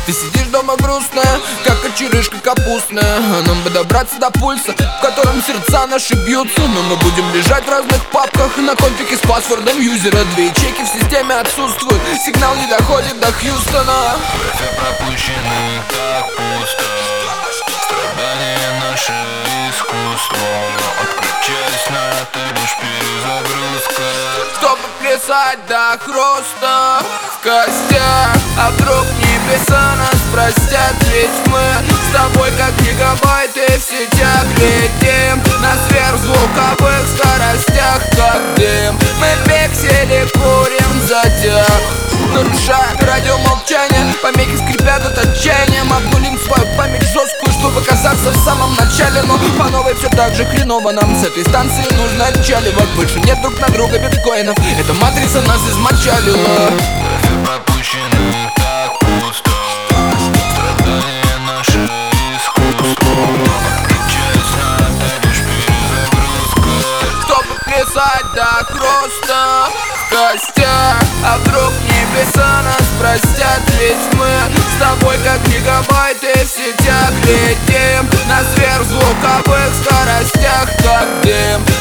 Ты сидишь дома грустная, как кочерышка капустная. Нам бы добраться до пульса, в котором сердца наши бьются. Но мы будем лежать в разных папках на конфике с паспортом юзера. 2 ячейки в системе отсутствуют, сигнал не доходит до Хьюстона. Wi-Fi пропущенный, так пусто. Страдания наше искусство. Отключаясь на это лишь перезагрузка. Чтобы плясать до хруста в костях. А вдруг небеса нас простят? Ведь мы с тобой как гигабайты в сетях летим на сверхзвуковых скоростях, как дым. Мы пиксели курим затяг, нарушая радиомолчание. Помехи скрипят от отчаяния. Обнулим свою память жесткую, чтобы оказаться в самом начале. Но по новой все так же хреново. Нам с этой станции нужно отчаливать. Больше нет друг на друга биткоинов. Эта матрица нас измочалила. Wi-Fi пропущенный, так пусто. Страдания наше искусство. Отключаясь на это лишь перезагрузка. Чтобы плясать до хруста в костях. А вдруг небеса нас простят? Ведь мы с тобой как гигабайты в сетях летим на сверхзвуковых скоростях, как дым.